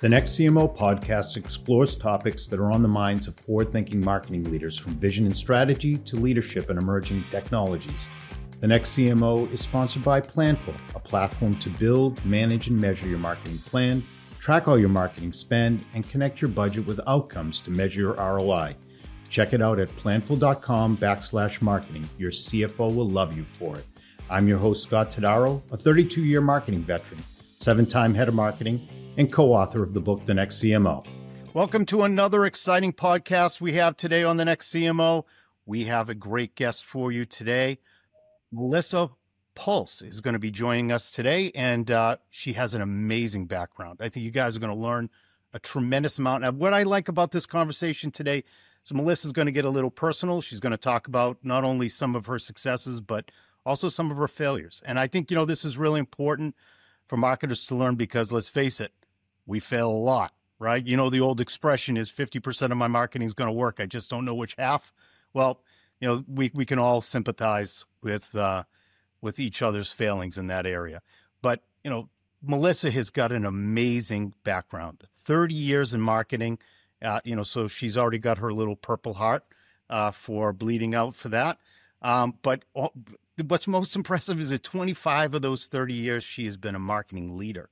The Next CMO podcast explores topics that are on the minds of forward-thinking marketing leaders, from vision and strategy to leadership and emerging technologies. The Next CMO is sponsored by Planful, a platform to build, manage, and measure your marketing plan, track all your marketing spend, and connect your budget with outcomes to measure your ROI. Check it out at planful.com/marketing. Your CFO will love you for it. I'm your host, Scott Tadaro, a 32-year marketing veteran, 7-time head of marketing, and co-author of the book, The Next CMO. Welcome to another exciting podcast we have today on The Next CMO. We have a great guest for you today. Melissa Pulse is going to be joining us today, and she has an amazing background. I think you guys are going to learn a tremendous amount. Now, what I like about this conversation today, so Melissa's going to get a little personal. She's going to talk about not only some of her successes, but also some of her failures. And I think, this is really important for marketers to learn because, let's face it, we fail a lot, right? The old expression is 50% of my marketing is going to work. I just don't know which half. Well, we can all sympathize with each other's failings in that area. But, Melissa has got an amazing background, 30 years in marketing. So she's already got her little Purple Heart for bleeding out for that. But what's most impressive is that 25 of those 30 years, she has been a marketing leader.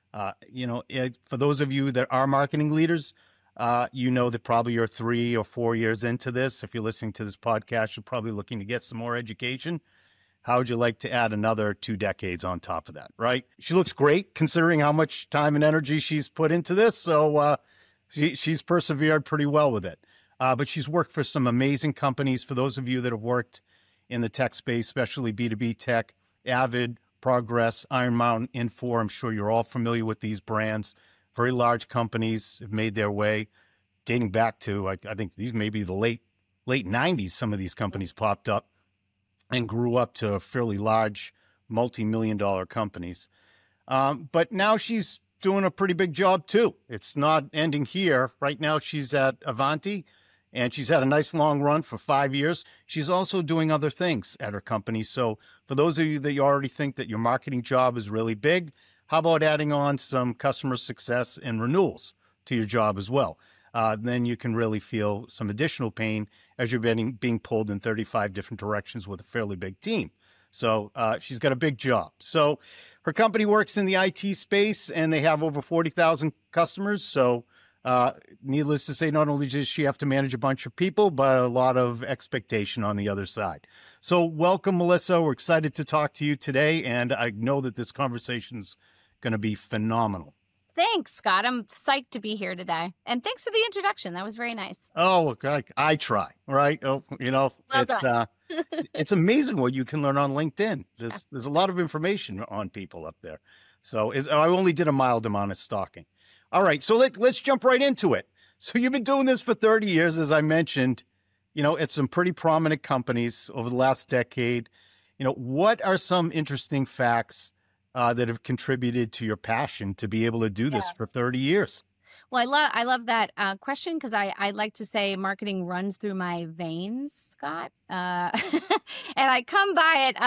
For those of you that are marketing leaders, that probably you're 3 or 4 years into this. If you're listening to this podcast, you're probably looking to get some more education. How would you like to add another 2 decades on top of that, right? She looks great considering how much time and energy she's put into this. So she's persevered pretty well with it. But she's worked for some amazing companies. For those of you that have worked in the tech space, especially B2B tech, Avid, Progress, Iron Mountain, Infor. I'm sure you're all familiar with these brands. Very large companies have made their way, dating back to, I think these may be the late 90s. Some of these companies popped up and grew up to fairly large, multi-million-dollar companies. But now she's doing a pretty big job too. It's not ending here. Right now she's at Avanti, and she's had a nice long run for 5 years. She's also doing other things at her company. So for those of you that you already think that your marketing job is really big, how about adding on some customer success and renewals to your job as well? Then you can really feel some additional pain as you're being pulled in 35 different directions with a fairly big team. So she's got a big job. So her company works in the IT space, and they have over 40,000 customers. So needless to say, not only does she have to manage a bunch of people, but a lot of expectation on the other side. So welcome, Melissa. We're excited to talk to you today, and I know that this conversation's going to be phenomenal. Thanks, Scott. I'm psyched to be here today. And thanks for the introduction. That was very nice. Oh, I try, right? Oh, it's amazing what you can learn on LinkedIn. There's a lot of information on people up there. So I only did a mild amount of stalking. All right, so let's jump right into it. So you've been doing this for 30 years, as I mentioned, at some pretty prominent companies over the last decade. What are some interesting facts that have contributed to your passion to be able to do this for 30 years? Well, I love that question because I like to say marketing runs through my veins, Scott. And I come by it,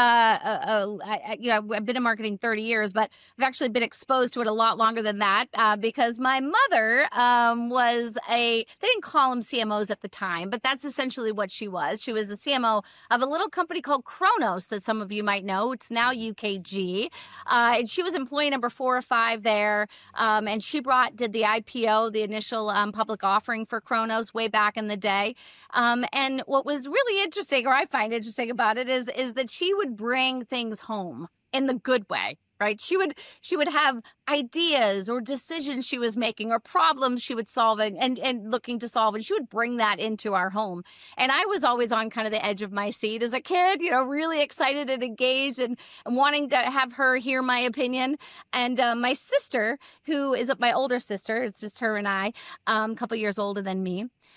I've been in marketing 30 years, but I've actually been exposed to it a lot longer than that because my mother they didn't call them CMOs at the time, but that's essentially what she was. She was the CMO of a little company called Kronos that some of you might know. It's now UKG. And she was employee number 4 or 5 there. And she did the IPO, the initial public offering for Kronos way back in the day. And what was really interesting, or I find interesting about it, is that she would bring things home in the good way, right? She would have ideas or decisions she was making or problems she would solve and looking to solve, and she would bring that into our home. And I was always on kind of the edge of my seat as a kid, really excited and engaged and wanting to have her hear my opinion. And my sister, who is my older sister, it's just her and I, a couple years older than me.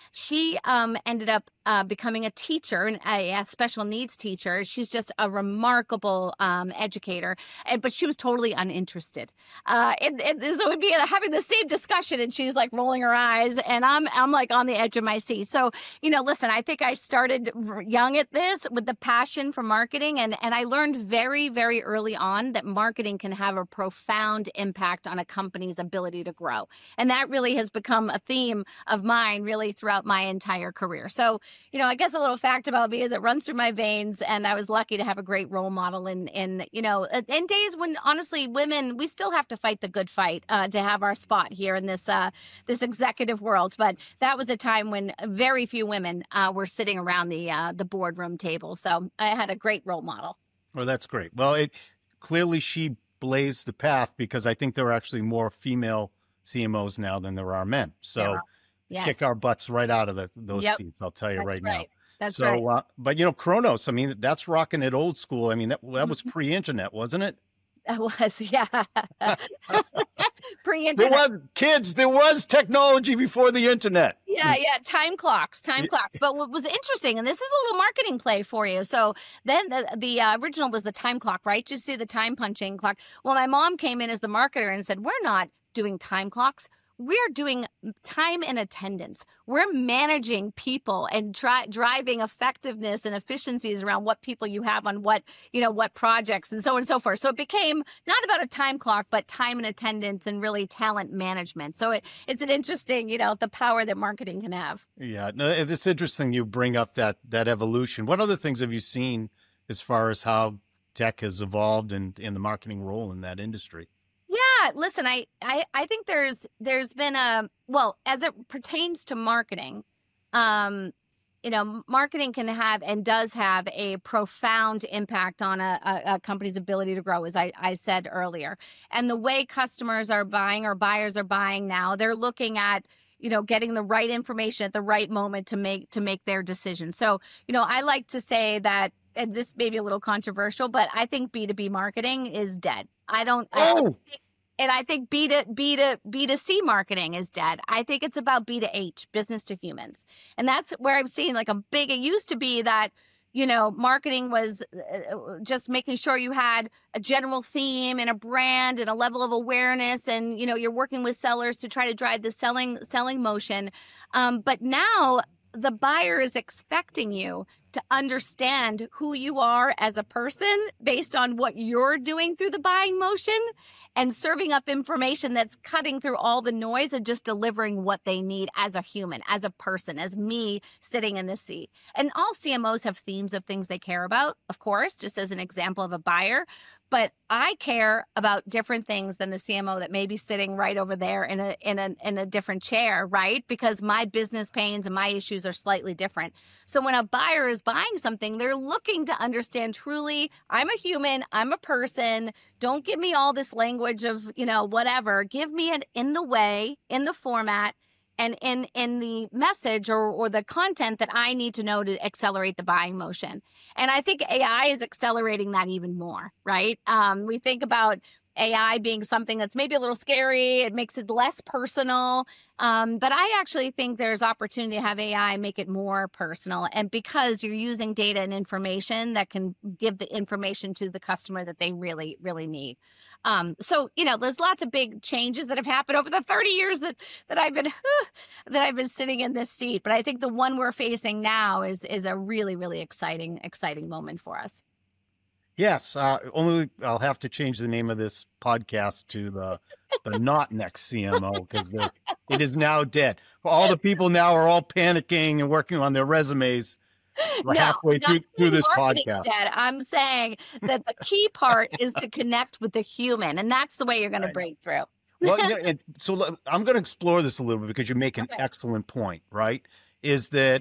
She ended up becoming a teacher, a special needs teacher. She's just a remarkable educator, but she was totally uninterested. So we'd be having the same discussion, and she's like rolling her eyes, and I'm like on the edge of my seat. So, listen, I think I started young at this with the passion for marketing, and I learned very, very early on that marketing can have a profound impact on a company's ability to grow. And that really has become a theme of mine really throughout my entire career. So, I guess a little fact about me is it runs through my veins, and I was lucky to have a great role model in days when honestly women, we still have to fight the good fight to have our spot here in this executive world. But that was a time when very few women were sitting around the boardroom table. So I had a great role model. Well, that's great. Well, clearly she blazed the path, because I think there are actually more female CMOs now than there are men. So yes. Kick our butts right out of those seats. I'll tell you right now. That's right. But Kronos, I mean, that's rocking it old school. I mean, that was pre-internet, wasn't it? That was, yeah. Pre-internet. There was technology before the internet. Yeah. Time clocks. But what was interesting, and this is a little marketing play for you. So then the original was the time clock, right? You see the time punching clock. Well, my mom came in as the marketer and said, we're not doing time clocks. We're doing time and attendance. We're managing people and driving effectiveness and efficiencies around what people you have on what projects and so on and so forth. So it became not about a time clock, but time and attendance and really talent management. So it's an interesting, the power that marketing can have. Yeah, no, it's interesting you bring up that evolution. What other things have you seen as far as how tech has evolved in the marketing role in that industry? Yeah, listen, I think there's been as it pertains to marketing, marketing can have and does have a profound impact on a company's ability to grow, as I said earlier. And the way customers are buying or buyers are buying now, they're looking at getting the right information at the right moment to make their decision. So, I like to say that, and this may be a little controversial, but I think B2B marketing is dead. And I think B2C marketing is dead. I think it's about B2H, business to humans. And that's where I've seen it used to be that, marketing was just making sure you had a general theme and a brand and a level of awareness. And, you're working with sellers to try to drive the selling motion. But now the buyer is expecting you to understand who you are as a person based on what you're doing through the buying motion, and serving up information that's cutting through all the noise and just delivering what they need as a human, as a person, as me sitting in this seat. And all CMOs have themes of things they care about, of course, just as an example of a buyer. But I care about different things than the CMO that may be sitting right over there in a different chair, right? Because my business pains and my issues are slightly different. So when a buyer is buying something, they're looking to understand truly, I'm a human, I'm a person. Don't give me all this language of, whatever. Give me it in the way, in the format, and in the message or the content that I need to know to accelerate the buying motion. And I think AI is accelerating that even more, right? We think about AI being something that's maybe a little scary. It makes it less personal. But I actually think there's opportunity to have AI make it more personal. And because you're using data and information that can give the information to the customer that they really, really need. So, there's lots of big changes that have happened over the 30 years that I've been sitting in this seat. But I think the one we're facing now is a really, really exciting moment for us. Yes. Only I'll have to change the name of this podcast to the Not Next CMO, because it is now dead. All the people now are all panicking and working on their resumes. Halfway through this podcast. Dead. I'm saying that the key part is to connect with the human, and that's the way you're going to break through. Well, and so I'm going to explore this a little bit, because you make an excellent point, right? Is that,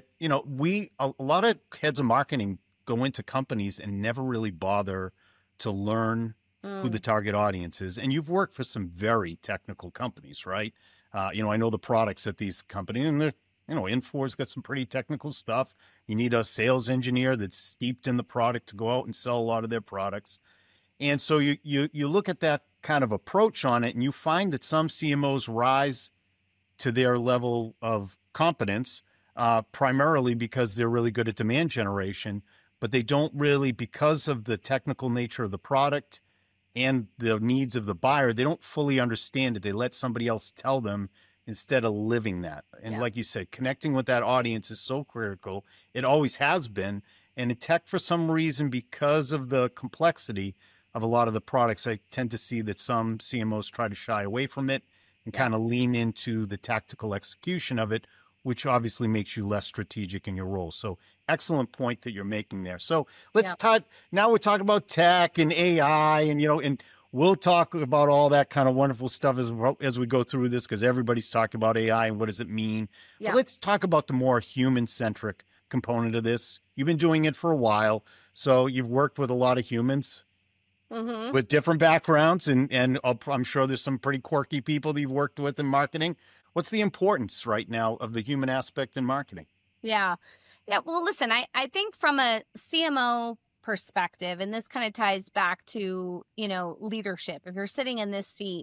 a lot of heads of marketing go into companies and never really bother to learn who the target audience is. And you've worked for some very technical companies, right? I know the products at these companies, and they're, Infor got some pretty technical stuff. You need a sales engineer that's steeped in the product to go out and sell a lot of their products. And so you look at that kind of approach on it, and you find that some CMOs rise to their level of competence primarily because they're really good at demand generation, but they don't really, because of the technical nature of the product and the needs of the buyer, they don't fully understand it. They let somebody else tell them instead of living that. And like you said, connecting with that audience is so critical. It always has been. And in tech, for some reason, because of the complexity of a lot of the products, I tend to see that some CMOs try to shy away from it and kind of lean into the tactical execution of it, which obviously makes you less strategic in your role. So excellent point that you're making there. So let's talk, now we're talking about tech and AI and, and we'll talk about all that kind of wonderful stuff as we go through this, because everybody's talking about AI and what does it mean. But let's talk about the more human-centric component of this. You've been doing it for a while, so you've worked with a lot of humans with different backgrounds, and I'm sure there's some pretty quirky people that you've worked with in marketing. What's the importance right now of the human aspect in marketing? Yeah. Well, listen, I think from a CMO perspective, and this kind of ties back to, leadership. If you're sitting in this seat,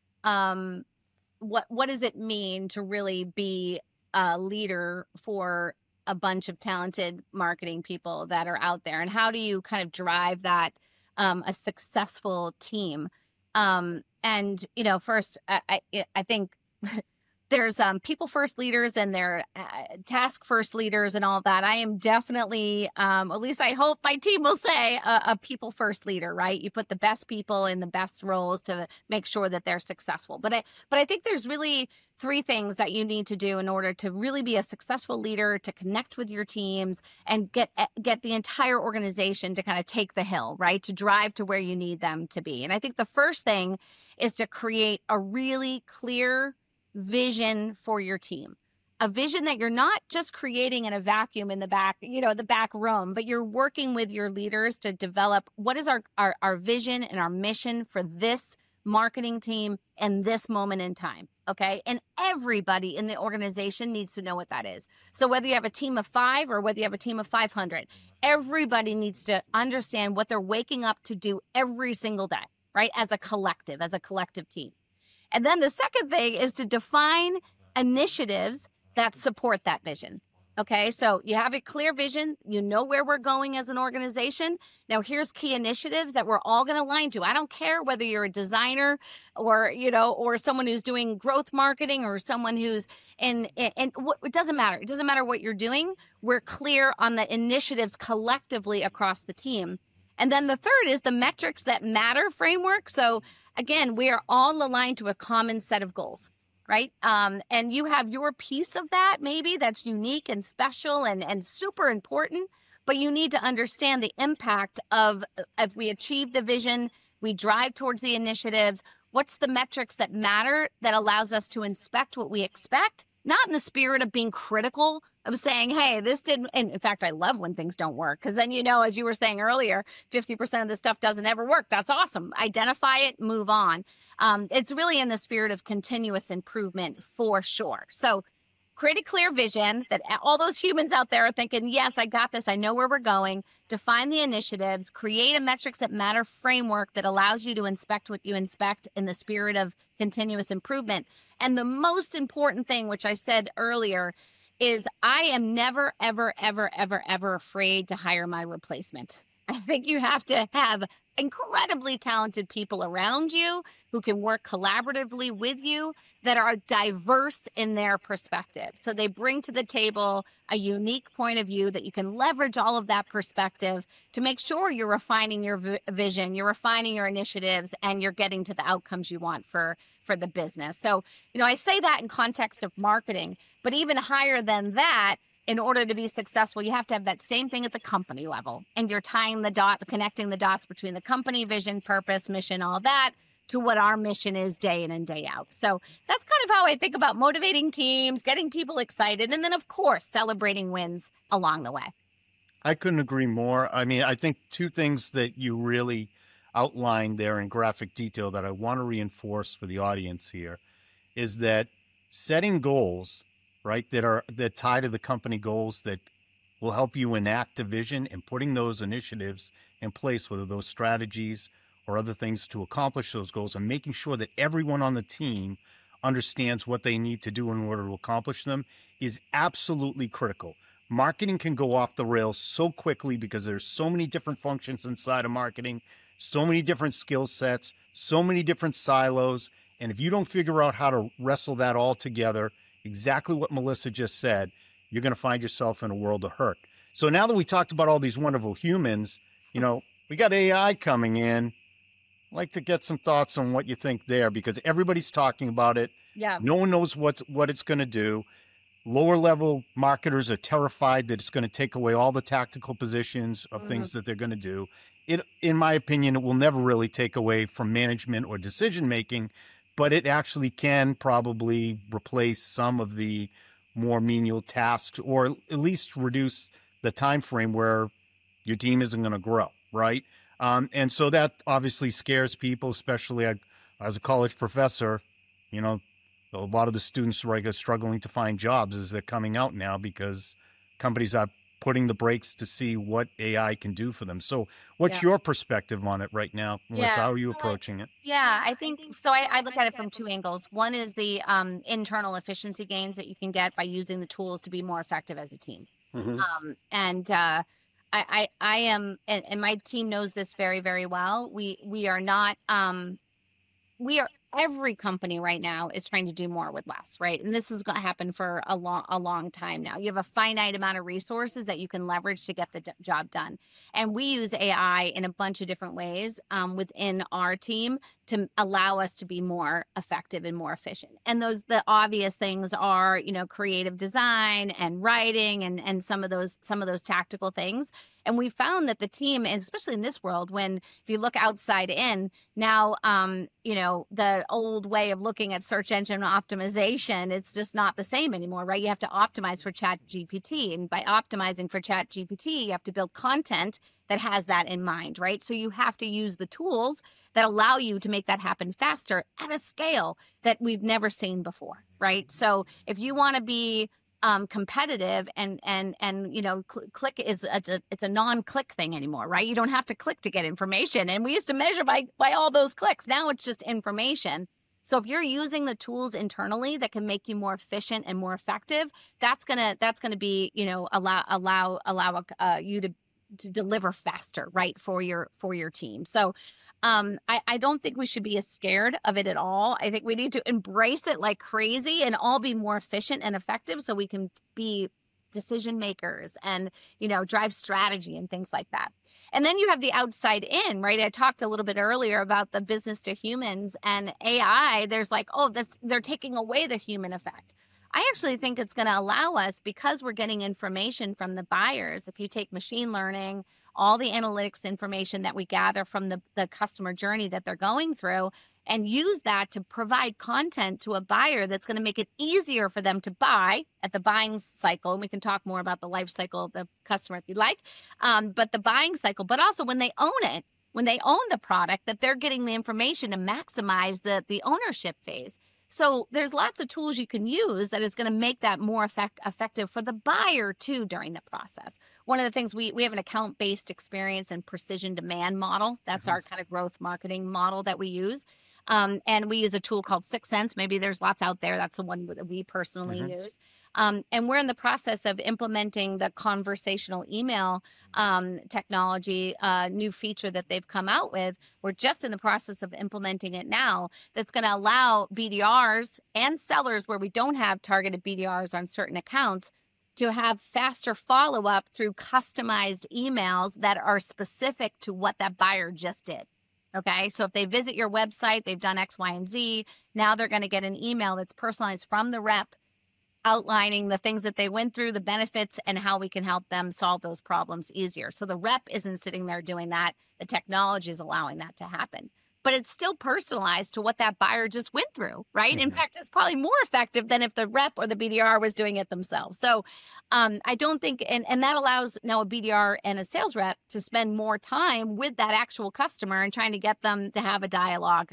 what does it mean to really be a leader for a bunch of talented marketing people that are out there? And how do you kind of drive that, a successful team? And, first, I think there's people first leaders and their task first leaders and all that. I am definitely, at least I hope my team will say, a people first leader, right? You put the best people in the best roles to make sure that they're successful. But I think there's really three things that you need to do in order to really be a successful leader, to connect with your teams and get the entire organization to kind of take the hill, right? To drive to where you need them to be. And I think the first thing is to create a really clear vision for your team, a vision that you're not just creating in a vacuum in the back, the back room, but you're working with your leaders to develop what is our vision and our mission for this marketing team and this moment in time. Okay. And everybody in the organization needs to know what that is. So whether you have a team of 5 or whether you have a team of 500, everybody needs to understand what they're waking up to do every single day, right? As a collective team. And then the second thing is to define initiatives that support that vision. Okay, so you have a clear vision. You know where we're going as an organization. Now, here's key initiatives that we're all going to align to. I don't care whether you're a designer or, or someone who's doing growth marketing or someone who's it doesn't matter. It doesn't matter what you're doing. We're clear on the initiatives collectively across the team. And then the third is the metrics that matter framework. So again, we are all aligned to a common set of goals, right? And you have your piece of that, maybe that's unique and special and super important, but you need to understand the impact of if we achieve the vision, we drive towards the initiatives, what's the metrics that matter that allows us to inspect what we expect, not in the spirit of being critical of saying, hey, this didn't, and in fact, I love when things don't work, because then, as you were saying earlier, 50% of the stuff doesn't ever work. That's awesome. Identify it, move on. It's really in the spirit of continuous improvement for sure. So create a clear vision that all those humans out there are thinking, yes, I got this. I know where we're going. Define the initiatives, create a metrics that matter framework that allows you to inspect what you inspect in the spirit of continuous improvement. And the most important thing, which I said earlier, is I am never, ever, ever, ever, ever afraid to hire my replacement. I think you have to have incredibly talented people around you who can work collaboratively with you that are diverse in their perspective. So they bring to the table a unique point of view that you can leverage all of that perspective to make sure you're refining your vision, you're refining your initiatives, and you're getting to the outcomes you want for the business. So, I say that in context of marketing, but even higher than that, in order to be successful, you have to have that same thing at the company level. And you're tying connecting the dots between the company vision, purpose, mission, all that to what our mission is day in and day out. So that's kind of how I think about motivating teams, getting people excited, and then, of course, celebrating wins along the way. I couldn't agree more. I mean, I think two things that you really outlined there in graphic detail that I want to reinforce for the audience here is that setting goals, right, that tie to the company goals that will help you enact a vision, and putting those initiatives in place, whether those strategies or other things to accomplish those goals, and making sure that everyone on the team understands what they need to do in order to accomplish them is absolutely critical. Marketing can go off the rails so quickly because there's so many different functions inside of marketing, so many different skill sets, so many different silos. And if you don't figure out how to wrestle that all together, exactly what Melissa just said, you're going to find yourself in a world of hurt. So now that we talked about all these wonderful humans, we got AI coming in. I'd like to get some thoughts on what you think there, because everybody's talking about it. Yeah. No one knows what it's going to do. Lower level marketers are terrified that it's going to take away all the tactical positions of things that they're going to do. In my opinion, it will never really take away from management or decision making, but it actually can probably replace some of the more menial tasks, or at least reduce the time frame where your team isn't going to grow, right? And so that obviously scares people, especially as a college professor. A lot of the students are struggling to find jobs as they're coming out now, because companies are putting the brakes to see what AI can do for them. So what's your perspective on it right now, Melissa? How are you approaching it? Yeah, I think so. I look at it from two angles. One is the internal efficiency gains that you can get by using the tools to be more effective as a team. I am, and my team knows this very, very well. We are not, every company right now is trying to do more with less, right? And this is going to happen for a long time now. You have a finite amount of resources that you can leverage to get the job done. And we use AI in a bunch of different ways within our team to allow us to be more effective and more efficient. And the obvious things are, creative design and writing and some of those tactical things. And we found that the team, and especially in this world, if you look outside in now, the old way of looking at search engine optimization, it's just not the same anymore, right? You have to optimize for ChatGPT. And by optimizing for ChatGPT, you have to build content that has that in mind, right? So you have to use the tools that allow you to make that happen faster at a scale that we've never seen before, right? So if you want to be competitive and click it's a non-click thing anymore, right? You don't have to click to get information. And we used to measure by all those clicks. Now it's just information. So if you're using the tools internally that can make you more efficient and more effective, that's gonna be, allow you to deliver faster, right, for your team. So I don't think we should be as scared of it at all. I think we need to embrace it like crazy and all be more efficient and effective so we can be decision makers and, drive strategy and things like that. And then you have the outside in, right? I talked a little bit earlier about the business to humans and AI. There's they're taking away the human effect. I actually think it's going to allow us, because we're getting information from the buyers. If you take machine learning, all the analytics information that we gather from the customer journey that they're going through, and use that to provide content to a buyer that's going to make it easier for them to buy at the buying cycle. And we can talk more about the life cycle of the customer if you'd like, but the buying cycle, but also when they own it, when they own the product, that they're getting the information to maximize the ownership phase. So there's lots of tools you can use that is going to make that more effective for the buyer too during the process. One of the things we have an account-based experience and precision demand model. That's our kind of growth marketing model that we use. And we use a tool called 6sense. Maybe there's lots out there. That's the one that we personally use. And we're in the process of implementing the conversational email technology, new feature that they've come out with. We're just in the process of implementing it now. That's going to allow BDRs and sellers where we don't have targeted BDRs on certain accounts to have faster follow-up through customized emails that are specific to what that buyer just did. Okay, so if they visit your website, they've done X, Y, and Z, now they're going to get an email that's personalized from the rep outlining the things that they went through, the benefits, and how we can help them solve those problems easier. So the rep isn't sitting there doing that. The technology is allowing that to happen. But it's still personalized to what that buyer just went through, right? In fact, it's probably more effective than if the rep or the BDR was doing it themselves. So I don't think, and that allows now a BDR and a sales rep to spend more time with that actual customer and trying to get them to have a dialogue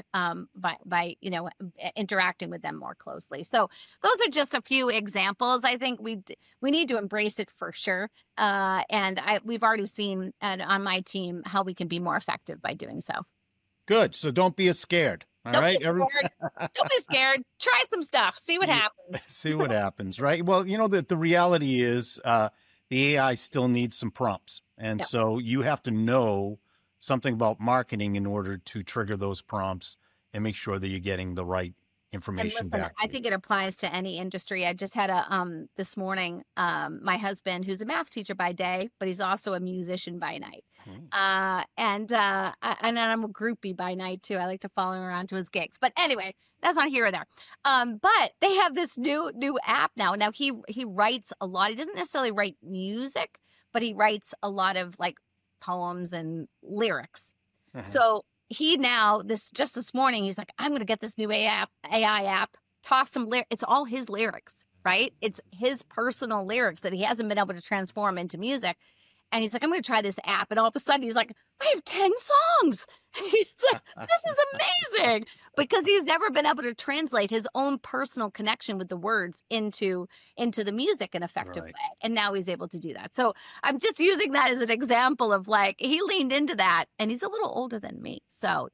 by interacting with them more closely. So those are just a few examples. I think we need to embrace it for sure. And we've already seen on my team how we can be more effective by doing so. Good. So don't be scared. All Don't right. be scared. Don't be scared. Try some stuff. See what happens. See what happens, right? Well, the reality is the AI still needs some prompts. And Yep. so you have to know something about marketing in order to trigger those prompts and make sure that you're getting the right information And listen, back. I think it applies to any industry. I just had this morning, my husband, who's a math teacher by day, but he's also a musician by night. And I'm a groupie by night too. I like to follow him around to his gigs. But anyway, that's not here or there. But they have this new app now. Now he writes a lot. He doesn't necessarily write music, but he writes a lot of like poems and lyrics. So he now just this morning, he's like, I'm going to get this new AI app, toss some lyrics. It's all his lyrics, right? It's his personal lyrics that he hasn't been able to transform into music. And he's like, I'm going to try this app. And all of a sudden he's like, I have 10 songs. He's like, this is amazing, because he's never been able to translate his own personal connection with the words into the music in an effective way. And now he's able to do that. So I'm just using that as an example of like, he leaned into that, and he's a little older than me. So,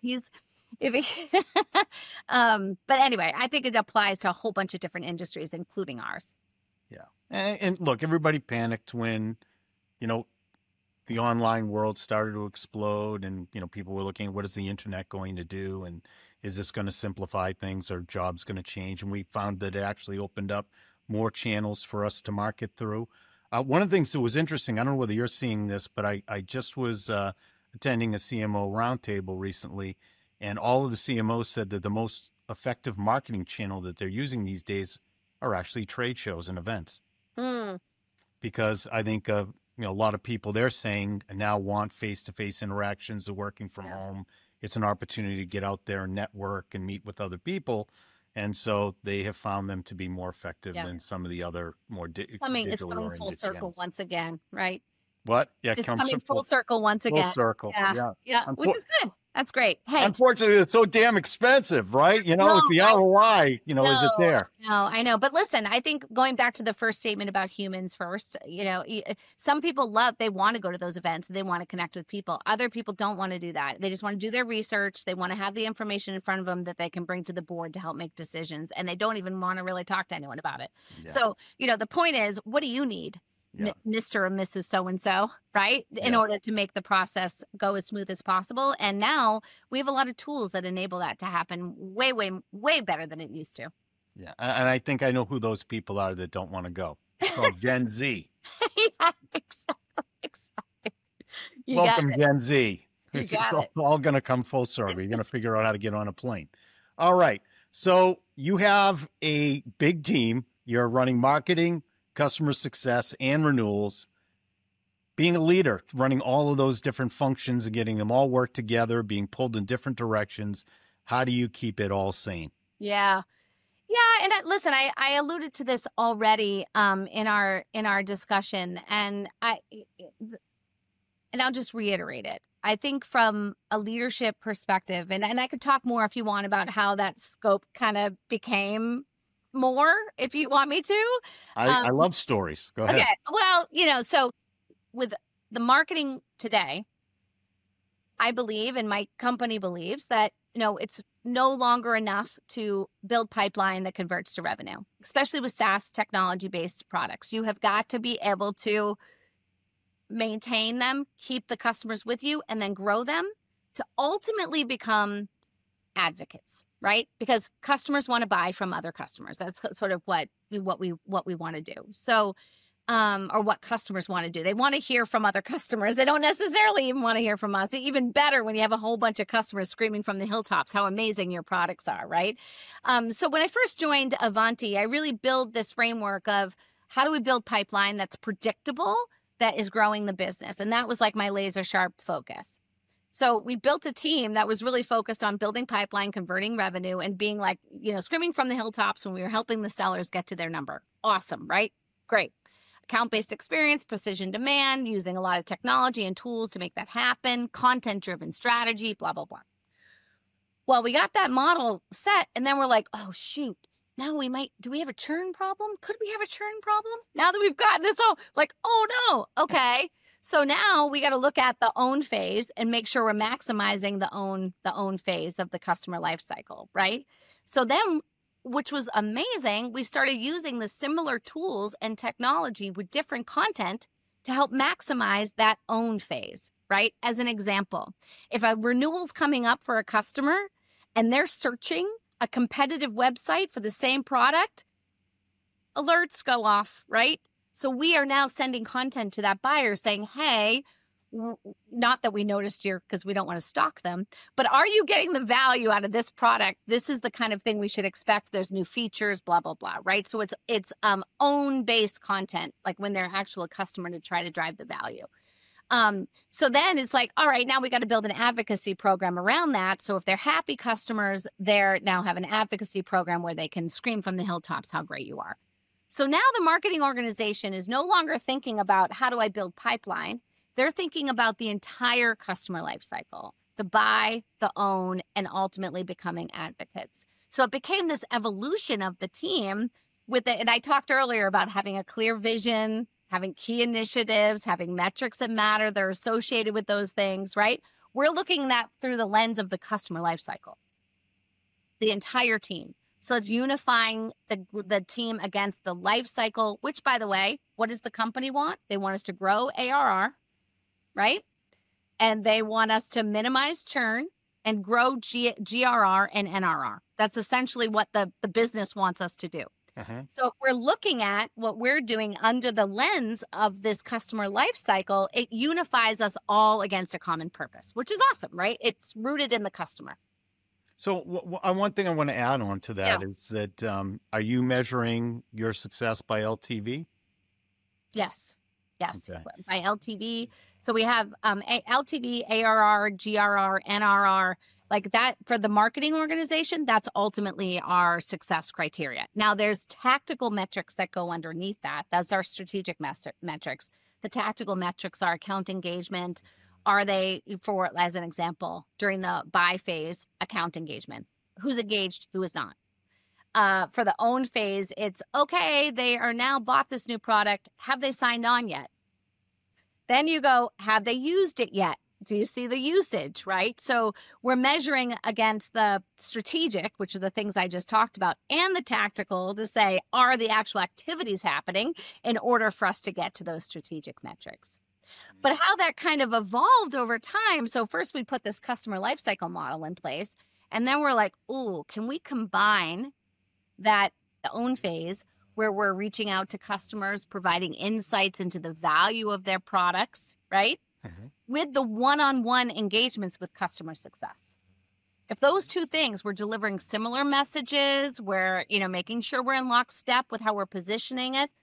but anyway, I think it applies to a whole bunch of different industries, including ours. Yeah. And look, everybody panicked when, the online world started to explode, and, people were looking at what is the internet going to do, and is this going to simplify things, or jobs going to change? And we found that it actually opened up more channels for us to market through. One of the things that was interesting, I don't know whether you're seeing this, but I just was attending a CMO roundtable recently, and all of the CMOs said that the most effective marketing channel that they're using these days are actually trade shows and events. Because I think a lot of people, they're saying, now want face-to-face interactions of working from home. It's an opportunity to get out there and network and meet with other people. And so they have found them to be more effective than some of the other more digital It's coming full circle channels. Once again, right? What? Yeah, it's coming full circle once again. Full circle. Yeah. Which is good. That's great. Hey, unfortunately, it's so damn expensive, right? The ROI, is it there? No, I know. But listen, I think going back to the first statement about humans first, some people they want to go to those events. They want to connect with people. Other people don't want to do that. They just want to do their research. They want to have the information in front of them that they can bring to the board to help make decisions. And they don't even want to really talk to anyone about it. Yeah. So, the point is, what do you need? Mr. or Mrs. So-and-so, right? In order to make the process go as smooth as possible. And now we have a lot of tools that enable that to happen way, way, way better than it used to. Yeah. And I think I know who those people are that don't want to go. It's called Gen Z. Yeah, exactly. Welcome, Gen Z. It's all going to come full circle. You're going to figure out how to get on a plane. All right. So you have a big team. You're running marketing, customer success, and renewals. Being a leader, running all of those different functions and getting them all work together, being pulled in different directions. How do you keep it all sane? Yeah. And listen, I alluded to this already in our discussion, and I'll just reiterate it. I think from a leadership perspective, and I could talk more if you want about how that scope kind of became more, if you want me to. I love stories. Go ahead. Okay. Well, so with the marketing today, I believe, and my company believes, that it's no longer enough to build pipeline that converts to revenue, especially with SaaS technology-based products. You have got to be able to maintain them, keep the customers with you, and then grow them to ultimately become advocates, right? Because customers want to buy from other customers. That's sort of what we want to do. So, or what customers want to do. They want to hear from other customers. They don't necessarily even want to hear from us. Even better when you have a whole bunch of customers screaming from the hilltops how amazing your products are, right? So when I first joined Avanti, I really built this framework of how do we build pipeline that's predictable, that is growing the business. And that was like my laser sharp focus. So we built a team that was really focused on building pipeline, converting revenue, and being like, screaming from the hilltops when we were helping the sellers get to their number. Awesome, right? Great. Account-based experience, precision demand, using a lot of technology and tools to make that happen, content-driven strategy, blah, blah, blah. Well, we got that model set, and then we're like, oh, shoot. Now do we have a churn problem? Could we have a churn problem? Now that we've got this all, like, oh no, okay. So now we got to look at the own phase and make sure we're maximizing the own phase of the customer life cycle, right? So then, which was amazing, we started using the similar tools and technology with different content to help maximize that own phase, right? As an example, if a renewal's coming up for a customer and they're searching a competitive website for the same product, alerts go off, right? So we are now sending content to that buyer saying, hey, not that we noticed here because we don't want to stalk them, but are you getting the value out of this product? This is the kind of thing we should expect. There's new features, blah, blah, blah, right? So it's own based content, like when they're actual customer to try to drive the value. So then it's like, all right, now we got to build an advocacy program around that. So if they're happy customers, they now have an advocacy program where they can scream from the hilltops how great you are. So now the marketing organization is no longer thinking about how do I build pipeline. They're thinking about the entire customer life cycle, the buy, the own, and ultimately becoming advocates. So it became this evolution of the team with it. And I talked earlier about having a clear vision, having key initiatives, having metrics that matter, they're associated with those things, right? We're looking at that through the lens of the customer life cycle, the entire team. So it's unifying the team against the life cycle, which, by the way, what does the company want? They want us to grow ARR, right? And they want us to minimize churn and grow GRR and NRR. That's essentially what the business wants us to do. Uh-huh. So if we're looking at what we're doing under the lens of this customer life cycle, it unifies us all against a common purpose, which is awesome, right? It's rooted in the customer. So one thing I want to add on to that is that are you measuring your success by LTV? Yes. Okay. By LTV. So we have LTV, ARR, GRR, NRR, like that for the marketing organization. That's ultimately our success criteria. Now there's tactical metrics that go underneath that. That's our strategic metrics. The tactical metrics are account engagement. Are they, for as an example, during the buy phase, account engagement? Who's engaged, who is not? For the own phase, it's okay, they are now bought this new product. Have they signed on yet? Then you go, have they used it yet? Do you see the usage, right? So we're measuring against the strategic, which are the things I just talked about, and the tactical to say, are the actual activities happening in order for us to get to those strategic metrics? But how that kind of evolved over time. So first we put this customer lifecycle model in place, and then we're like, oh, can we combine that own phase where we're reaching out to customers, providing insights into the value of their products, right? Mm-hmm. With the one-on-one engagements with customer success. If those two things, we're delivering similar messages, we're, making sure we're in lockstep with how we're positioning it,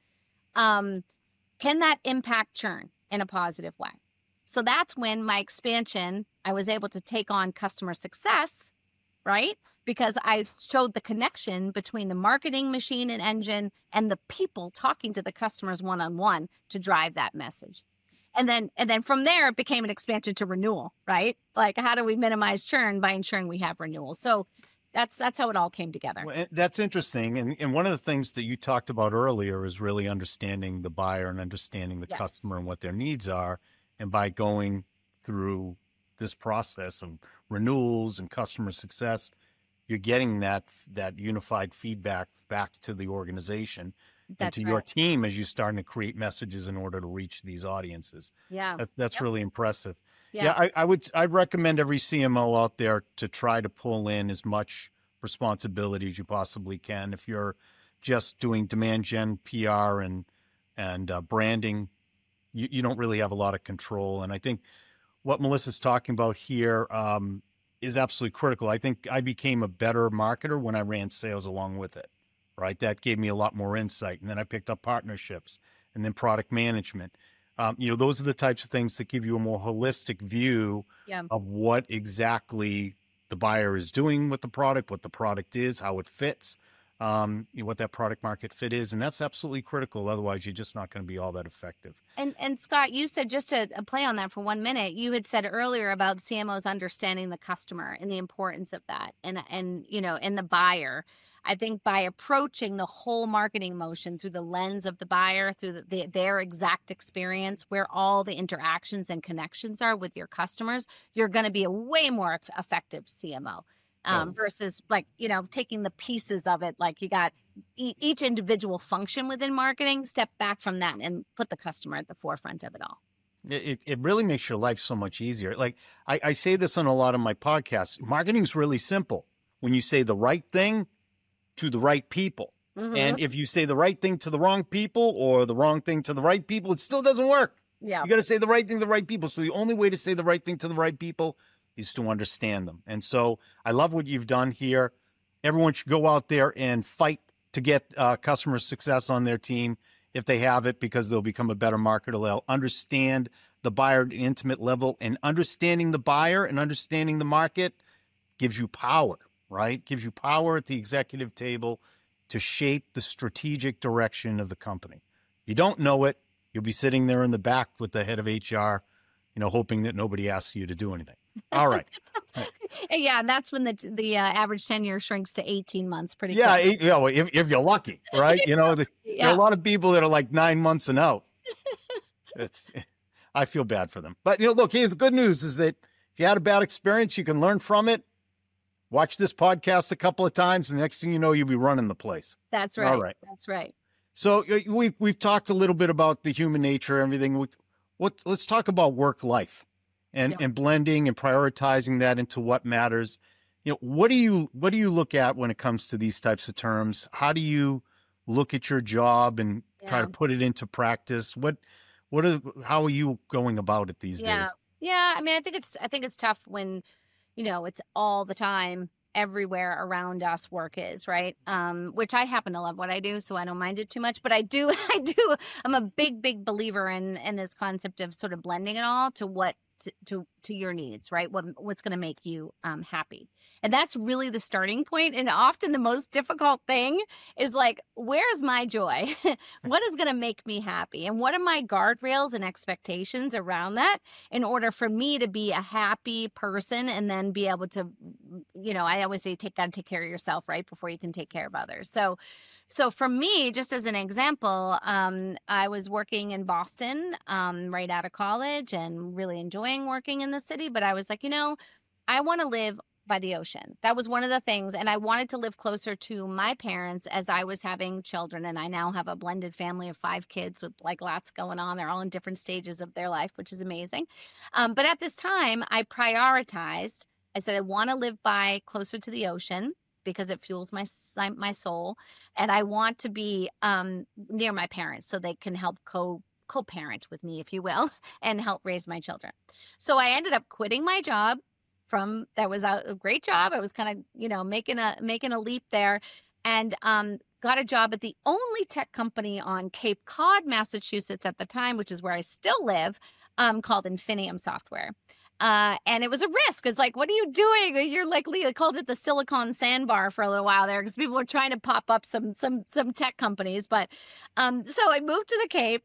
can that impact churn in a positive way? So that's when my expansion, I was able to take on customer success, right? Because I showed the connection between the marketing machine and engine and the people talking to the customers one-on-one to drive that message. And then from there, it became an expansion to renewal, right? Like, how do we minimize churn by ensuring we have renewals? So that's how it all came together. Well, that's interesting. And one of the things that you talked about earlier is really understanding the buyer and understanding the customer and what their needs are. And by going through this process of renewals and customer success, you're getting that unified feedback back to the organization and to your team as you're starting to create messages in order to reach these audiences. Yeah. That's really impressive. Yeah, I'd recommend every CMO out there to try to pull in as much responsibility as you possibly can. If you're just doing demand gen, PR, and branding, you don't really have a lot of control. And I think what Melissa's talking about here is absolutely critical. I think I became a better marketer when I ran sales along with it, right? That gave me a lot more insight. And then I picked up partnerships and then product management. Those are the types of things that give you a more holistic view of what exactly the buyer is doing with the product, what the product is, how it fits, what that product market fit is. And that's absolutely critical. Otherwise, you're just not going to be all that effective. And Scott, you said, just to play on that for 1 minute, you had said earlier about CMOs understanding the customer and the importance of that and the buyer. I think by approaching the whole marketing motion through the lens of the buyer, through their exact experience, where all the interactions and connections are with your customers, you're going to be a way more effective CMO. Versus like, taking the pieces of it, like you got each individual function within marketing, step back from that and put the customer at the forefront of it all. It really makes your life so much easier. Like I say this on a lot of my podcasts, marketing is really simple. When you say the right thing to the right people. Mm-hmm. And if you say the right thing to the wrong people or the wrong thing to the right people, it still doesn't work. Yeah. You got to say the right thing to the right people. So the only way to say the right thing to the right people is to understand them. And so I love what you've done here. Everyone should go out there and fight to get customer success on their team if they have it, because they'll become a better marketer. They'll understand the buyer at an intimate level, and understanding the buyer and understanding the market gives you power, right? Gives you power at the executive table to shape the strategic direction of the company. You don't know it, you'll be sitting there in the back with the head of HR, hoping that nobody asks you to do anything. All right. Yeah, and that's when the average tenure shrinks to 18 months pretty quickly. Yeah, if you're lucky, right? There are a lot of people that are like 9 months and out. I feel bad for them. But, look, here's the good news is that if you had a bad experience, you can learn from it. Watch this podcast a couple of times, and the next thing you know, you'll be running the place. That's right. All right. That's right. So we've talked a little bit about the human nature, everything. Let's talk about work life and blending and prioritizing that into what matters. What do you look at when it comes to these types of terms? How do you look at your job and try to put it into practice? How are you going about it these days? Yeah. I mean, I think it's tough when, it's all the time, everywhere around us work is, right? Which I happen to love what I do, so I don't mind it too much. But I'm a big believer in this concept of sort of blending it all to what to your needs, right? What's going to make you happy. And that's really the starting point. And often the most difficult thing is like, where's my joy? What is going to make me happy? And what are my guardrails and expectations around that in order for me to be a happy person and then be able to, I always say, gotta take care of yourself, right? Before you can take care of others. So for me, just as an example, I was working in Boston right out of college and really enjoying working in the city. But I was like, I want to live by the ocean. That was one of the things. And I wanted to live closer to my parents as I was having children. And I now have a blended family of 5 kids with like lots going on. They're all in different stages of their life, which is amazing. But at this time, I prioritized. I said, I want to live by closer to the ocean, because it fuels my soul. And I want to be near my parents so they can help co-parent with me, if you will, and help raise my children. So I ended up quitting my job that was a great job. I was kind of, making a leap there, and got a job at the only tech company on Cape Cod, Massachusetts at the time, which is where I still live, called Infinium Software. And it was a risk. It's like, what are you doing? You're likely, they called it the Silicon Sandbar for a little while there because people were trying to pop up some tech companies. But so I moved to the Cape.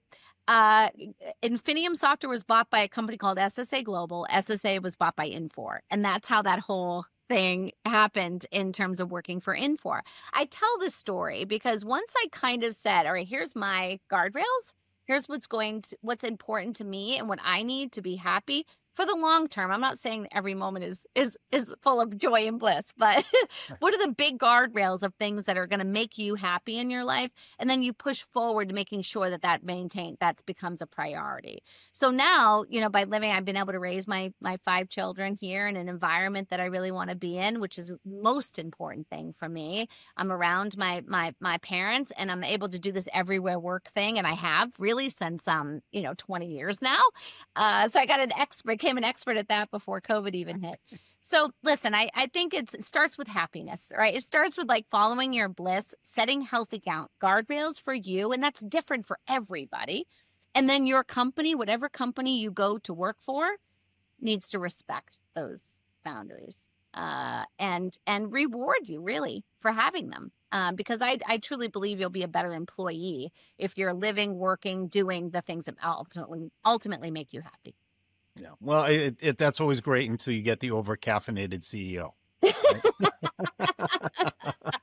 Infinium Software was bought by a company called SSA Global. SSA was bought by Infor. And that's how that whole thing happened in terms of working for Infor. I tell this story because once I kind of said, all right, here's my guardrails. Here's what's important to me and what I need to be happy for the long term. I'm not saying every moment is full of joy and bliss, but what are the big guardrails of things that are going to make you happy in your life? And then you push forward to making sure that becomes a priority. So now, by living, I've been able to raise my 5 children here in an environment that I really want to be in, which is the most important thing for me. I'm around my parents, and I'm able to do this everywhere work thing. And I have really since, 20 years now. So I became an expert at that before COVID even hit. So listen, I think it starts with happiness, right? It starts with like following your bliss, setting healthy guardrails for you. And that's different for everybody. And then your company, whatever company you go to work for, needs to respect those boundaries and reward you really for having them. Because I truly believe you'll be a better employee if you're living, working, doing the things that ultimately make you happy. Yeah. Well, that's always great until you get the over-caffeinated CEO.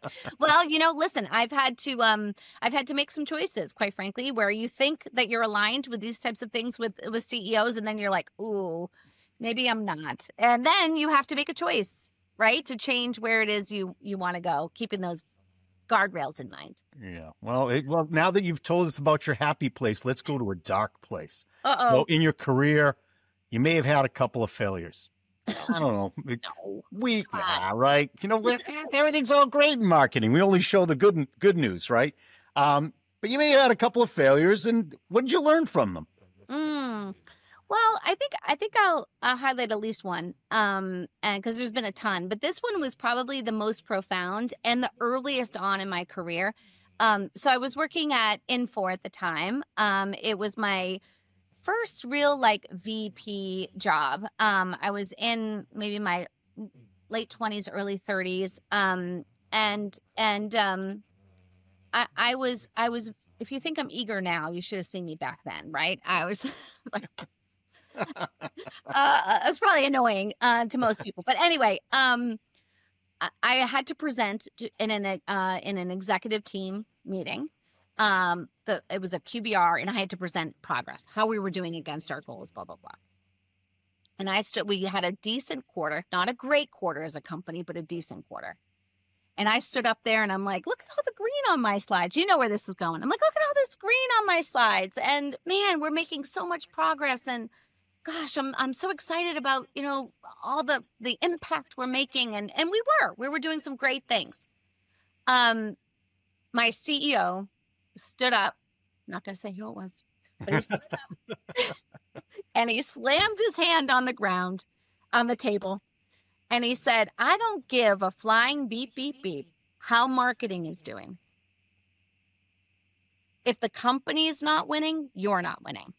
Well, listen, I've had to make some choices, quite frankly, where you think that you're aligned with these types of things with CEOs, and then you're like, ooh, maybe I'm not. And then you have to make a choice, right? To change where it is you want to go, keeping those guardrails in mind. Yeah. Well, now that you've told us about your happy place, let's go to a dark place. Uh-oh. So in your career, you may have had a couple of failures. I don't know. Right? Everything's all great in marketing. We only show the good news, right? But you may have had a couple of failures, and what did you learn from them? Well, I think I'll highlight at least one, and because there's been a ton, but this one was probably the most profound and the earliest on in my career. So I was working at Infor at the time. It was my first real VP job. I was in maybe my late 20s, early 30s. I was, if you think I'm eager now, you should have seen me back then, right? I was like, it's probably annoying to most people, but anyway, I had to present in an executive team meeting. It was a QBR, and I had to present progress, how we were doing against our goals, blah, blah, blah. And we had a decent quarter, not a great quarter as a company, but a decent quarter. And I stood up there and I'm like, look at all the green on my slides. You know where this is going. I'm like, look at all this green on my slides. And man, we're making so much progress. And gosh, I'm so excited about, all the impact we're making. And we were doing some great things. My CEO stood up, I'm not going to say who it was, but he stood up and he slammed his hand on the ground on the table. And he said, I don't give a flying beep, beep, beep how marketing is doing. If the company is not winning, you're not winning.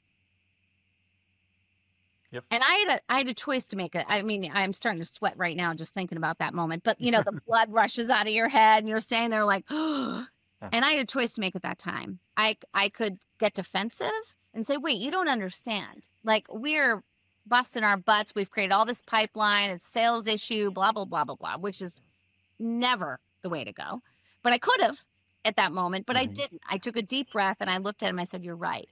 Yep. And I had a choice to make. I'm starting to sweat right now just thinking about that moment. But, the blood rushes out of your head and you're standing there like, oh. And I had a choice to make at that time. I could get defensive and say, wait, you don't understand. We're busting our butts. We've created all this pipeline. It's a sales issue, blah, blah, blah, blah, blah, which is never the way to go. But I could have at that moment, but I didn't. I took a deep breath and I looked at him. I said, you're right.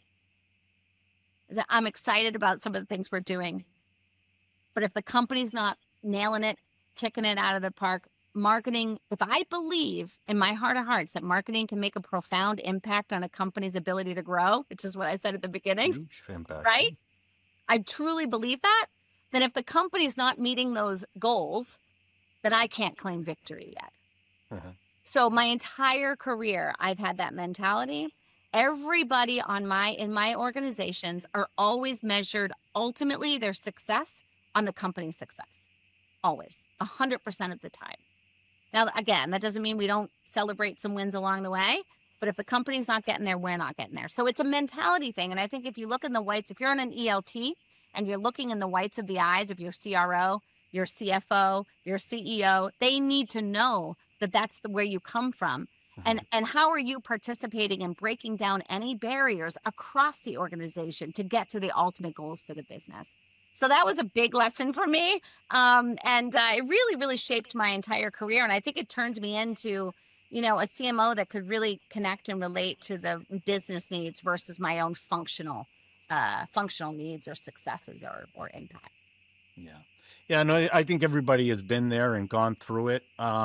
I'm excited about some of the things we're doing. But if the company's not nailing it, kicking it out of the park, marketing, if I believe in my heart of hearts that marketing can make a profound impact on a company's ability to grow, which is what I said at the beginning, huge impact, right? I truly believe that. Then if the company's not meeting those goals, then I can't claim victory yet. So my entire career, I've had that mentality. Everybody in my organizations are always measured, ultimately, their success on the company's success. Always, 100% of the time. Now, again, that doesn't mean we don't celebrate some wins along the way, but if the company's not getting there, we're not getting there. So it's a mentality thing. And I think if you look in the whites, if you're on an ELT and you're looking in the whites of the eyes of your CRO, your CFO, your CEO, they need to know that that's where you come from. And how are you participating in breaking down any barriers across the organization to get to the ultimate goals for the business? So that was a big lesson for me. And it really, really shaped my entire career. And I think it turned me into, a CMO that could really connect and relate to the business needs versus my own functional needs or successes or impact. Yeah. No, I think everybody has been there and gone through it.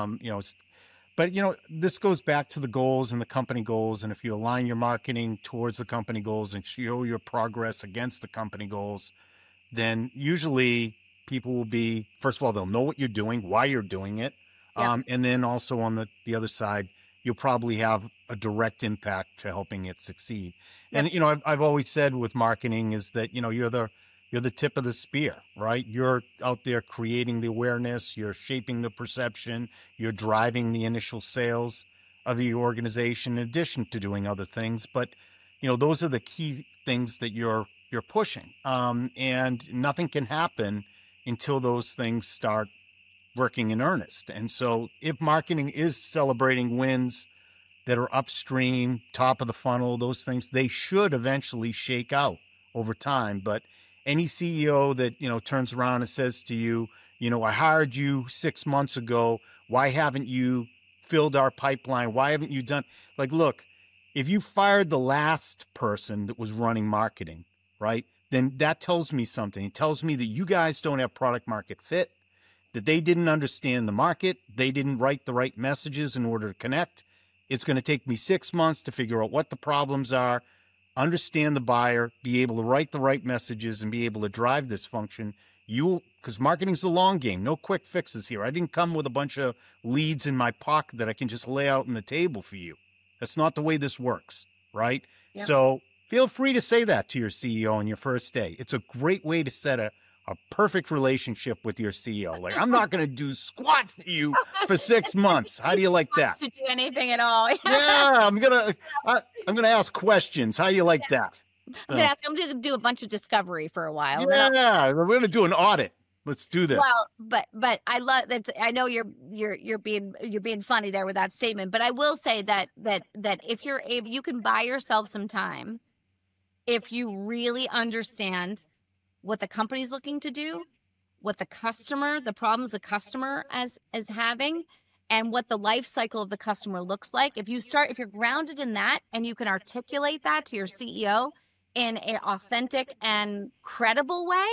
But, this goes back to the goals and the company goals. And if you align your marketing towards the company goals and show your progress against the company goals, then usually people will be, first of all, they'll know what you're doing, why you're doing it. Yeah. And then also on the other side, you'll probably have a direct impact to helping it succeed. Yeah. And, I've always said with marketing is that, you're the tip of the spear, right? You're out there creating the awareness, you're shaping the perception, you're driving the initial sales of the organization in addition to doing other things. But, those are the key things that you're pushing. And nothing can happen until those things start working in earnest. And so if marketing is celebrating wins that are upstream, top of the funnel, those things, they should eventually shake out over time. But any CEO that, turns around and says to you, I hired you 6 months ago, why haven't you filled our pipeline? Why haven't you done, like, look, if you fired the last person that was running marketing, right, then that tells me something. It tells me that you guys don't have product market fit, that they didn't understand the market. They didn't write the right messages in order to connect. It's going to take me 6 months to figure out what the problems are, understand the buyer, be able to write the right messages, and be able to drive this function. Because marketing's the long game, no quick fixes here. I didn't come with a bunch of leads in my pocket that I can just lay out on the table for you. That's not the way this works, right? Yep. So feel free to say that to your CEO on your first day. It's a great way to set a perfect relationship with your CEO. Like, I'm not going to do squat for you for 6 months. How do you like that? To do anything at all. Yeah, I'm gonna ask questions. How do you like that? I'm going to do a bunch of discovery for a while. Yeah, we're going to do an audit. Let's do this. Well, but I love that. I know you're being funny there with that statement, but I will say that if you're able, you can buy yourself some time if you really understand what the company's looking to do, what the problems the customer is having, and what the life cycle of the customer looks like. If you're grounded in that and you can articulate that to your CEO in an authentic and credible way,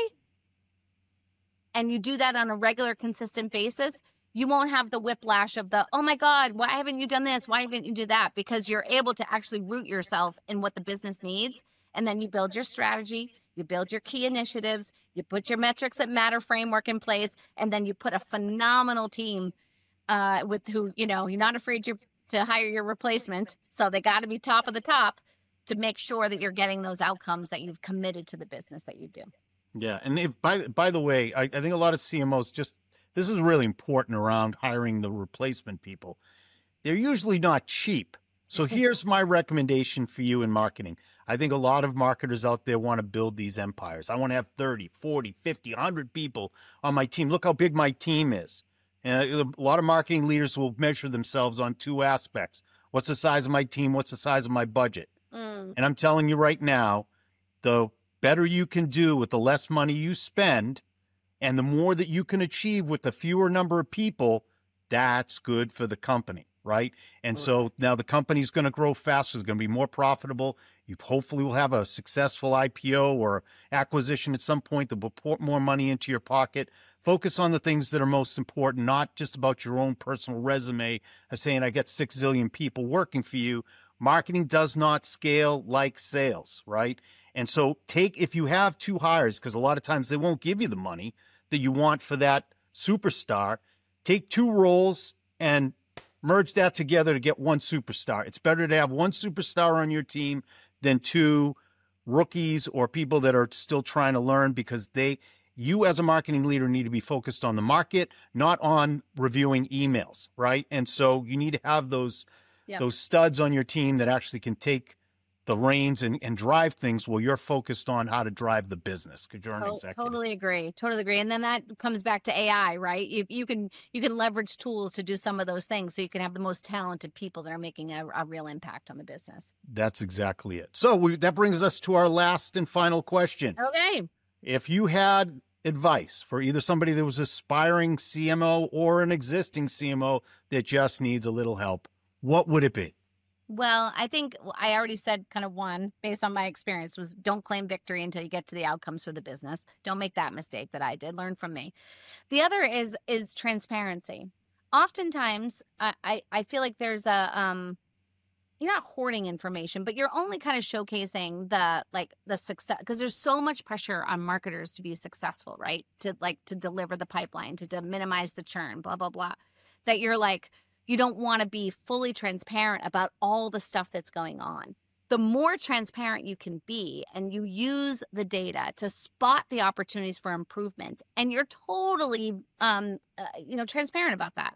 and you do that on a regular, consistent basis, you won't have the whiplash of the, oh my God, why haven't you done this? Why haven't you do that? Because you're able to actually root yourself in what the business needs. And then you build your strategy, you build your key initiatives, you put your metrics that matter framework in place, and then you put a phenomenal team with who, you're not afraid to hire your replacement. So they got to be top of the top to make sure that you're getting those outcomes that you've committed to the business that you do. Yeah. And by the way, I think a lot of CMOs this is really important around hiring the replacement people. They're usually not cheap. So here's my recommendation for you in marketing. I think a lot of marketers out there want to build these empires. I want to have 30, 40, 50, 100 people on my team. Look how big my team is. And a lot of marketing leaders will measure themselves on two aspects. What's the size of my team? What's the size of my budget? And I'm telling you right now, the better you can do with the less money you spend and the more that you can achieve with the fewer number of people, that's good for the company, right? And so now the company's going to grow faster. It's going to be more profitable. You hopefully will have a successful IPO or acquisition at some point that will pour more money into your pocket. Focus on the things that are most important, not just about your own personal resume of saying, I got 6 zillion people working for you. Marketing does not scale like sales, right? And so if you have 2 hires, because a lot of times they won't give you the money that you want for that superstar, take 2 roles and merge that together to get 1 superstar. It's better to have 1 superstar on your team than 2 rookies or people that are still trying to learn, because you as a marketing leader need to be focused on the market, not on reviewing emails, right? And so you need to have those studs on your team that actually can take the reins and drive things while you're focused on how to drive the business, because you're an executive. Totally agree. And then that comes back to AI, right? You can leverage tools to do some of those things, so you can have the most talented people that are making a real impact on the business. That's exactly it. So that brings us to our last and final question. Okay. If you had advice for either somebody that was aspiring CMO or an existing CMO that just needs a little help, what would it be? Well, I think I already said kind of one, based on my experience, was don't claim victory until you get to the outcomes for the business. Don't make that mistake that I did. Learn from me. The other is transparency. Oftentimes, I feel like there's you're not hoarding information, but you're only kind of showcasing the success, because there's so much pressure on marketers to be successful, right? To deliver the pipeline, to minimize the churn, blah, blah, blah, that you're like, you don't want to be fully transparent about all the stuff that's going on. The more transparent you can be, and you use the data to spot the opportunities for improvement, and you're totally, transparent about that,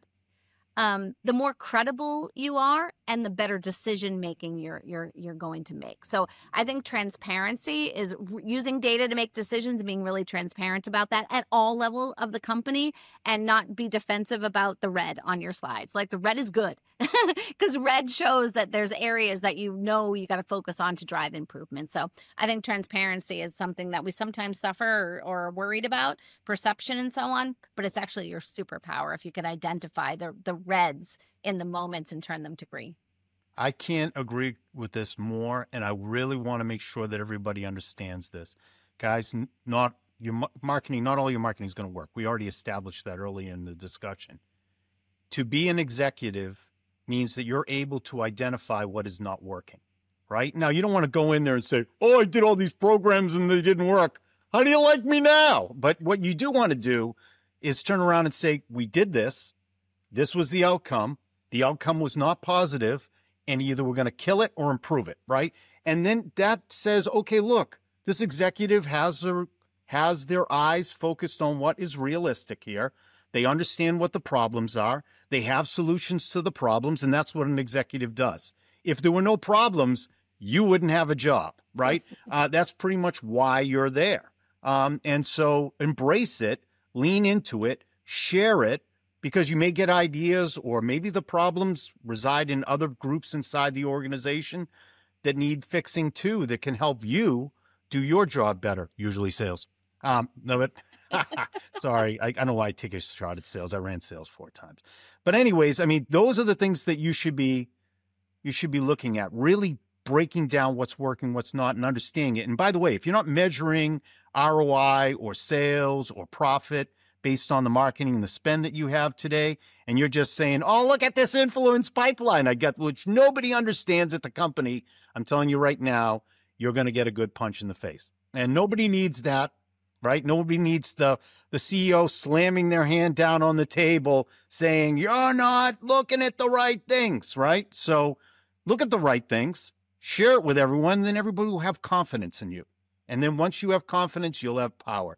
the more credible you are, and the better decision making you're going to make. So I think transparency is using data to make decisions and being really transparent about that at all levels of the company, and not be defensive about the red on your slides. Like, the red is good because red shows that there's areas that you got to focus on to drive improvement. So I think transparency is something that we sometimes suffer or are worried about, perception and so on, but it's actually your superpower if you can identify the reds in the moments and turn them to green. I can't agree with this more, and I really want to make sure that everybody understands this. Guys, not all your marketing is going to work. We already established that early in the discussion. To be an executive means that you're able to identify what is not working, right? Now, you don't want to go in there and say, oh, I did all these programs and they didn't work. How do you like me now? But what you do want to do is turn around and say, we did this. This was the outcome. The outcome was not positive. And either we're going to kill it or improve it, right? And then that says, okay, look, this executive has their eyes focused on what is realistic here. They understand what the problems are. They have solutions to the problems, and that's what an executive does. If there were no problems, you wouldn't have a job, right? That's pretty much why you're there. And so embrace it, lean into it, share it, because you may get ideas, or maybe the problems reside in other groups inside the organization that need fixing too, that can help you do your job better, usually sales. No, but sorry, I don't know why I take a shot at sales. I ran sales 4 times. But anyways, I mean, those are the things that you should be looking at, really breaking down what's working, what's not, and understanding it. And by the way, if you're not measuring ROI or sales or profit based on the marketing and the spend that you have today, and you're just saying, oh, look at this influence pipeline I got, which nobody understands at the company, I'm telling you right now, you're going to get a good punch in the face. And nobody needs that, right? Nobody needs the CEO slamming their hand down on the table saying, you're not looking at the right things, right? So look at the right things, share it with everyone, then everybody will have confidence in you. And then once you have confidence, you'll have power.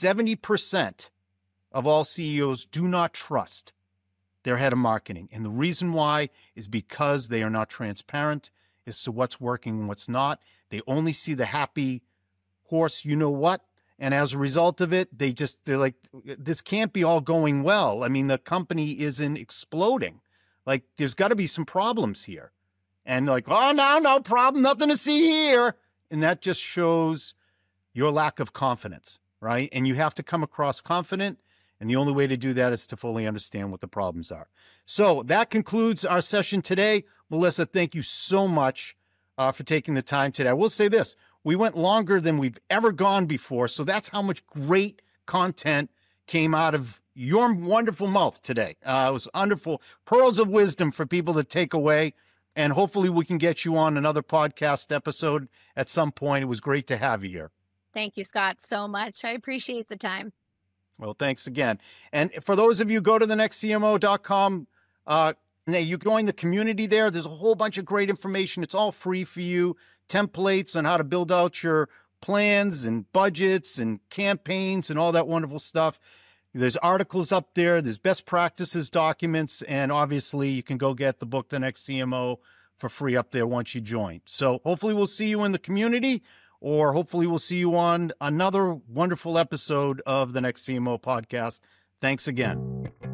70% of all CEOs do not trust their head of marketing. And the reason why is because they are not transparent as to what's working and what's not. They only see the happy horse, you know what? And as a result of it, they're like, this can't be all going well. I mean, the company isn't exploding. Like, there's got to be some problems here. And like, oh, no problem, nothing to see here. And that just shows your lack of confidence, right? And you have to come across confident. And the only way to do that is to fully understand what the problems are. So that concludes our session today. Melissa, thank you so much for taking the time today. I will say this, we went longer than we've ever gone before. So that's how much great content came out of your wonderful mouth today. It was wonderful pearls of wisdom for people to take away. And hopefully we can get you on another podcast episode at some point. It was great to have you here. Thank you, Scott, so much. I appreciate the time. Well, thanks again. And for those of you, go to thenextcmo.com. You join the community there. There's a whole bunch of great information. It's all free for you. Templates on how to build out your plans and budgets and campaigns and all that wonderful stuff. There's articles up there. There's best practices documents. And obviously, you can go get the book, The Next CMO, for free up there once you join. So hopefully we'll see you in the community, or hopefully we'll see you on another wonderful episode of the Next CMO podcast. Thanks again.